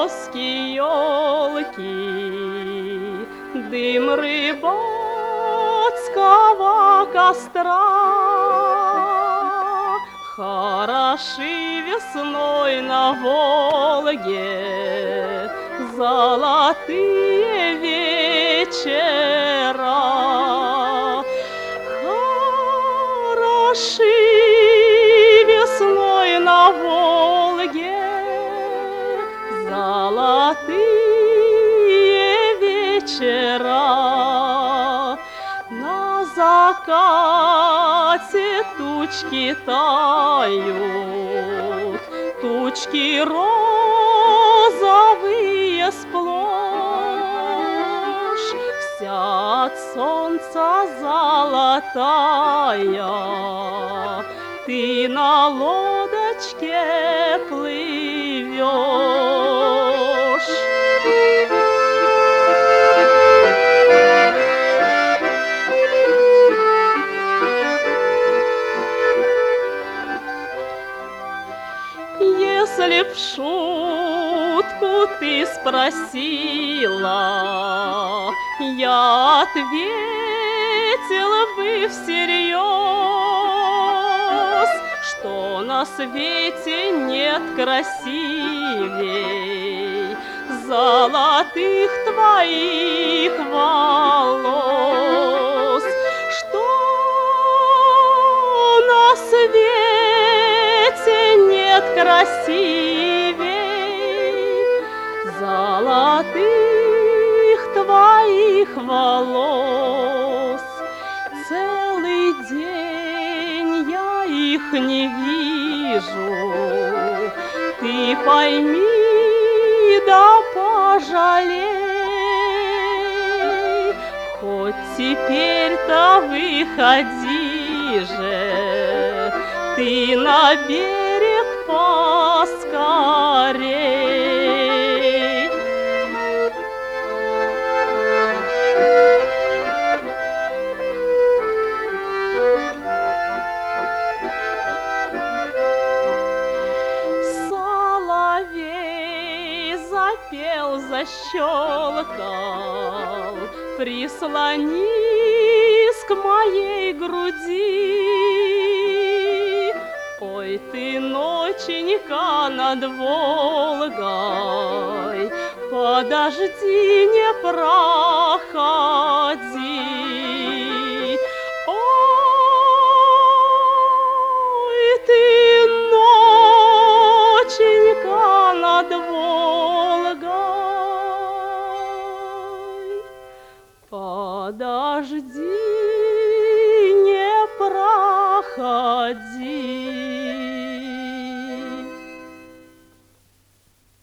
березки, елки, дым рыбацкого костра. Хороши весной на Волге золотые вечера. Хороши весной на Волге золотые вечера. На закате тучки тают, тучки розовые сплошь, вся от солнца золотая, ты на лодочке плывешь. Если б в шутку ты спросила, я ответила бы всерьез, что на свете нет красивей золотых твоих волос, что на свете нет красивей золотых твоих волос. Целый день я их не вижу, ты пойми да пожалей, хоть теперь-то выходи же ты на берег поскорей. Соловей запел, защелкал, прислонись к моей груди. Ой, ты, ноченька над Волгой, подожди, не проходи.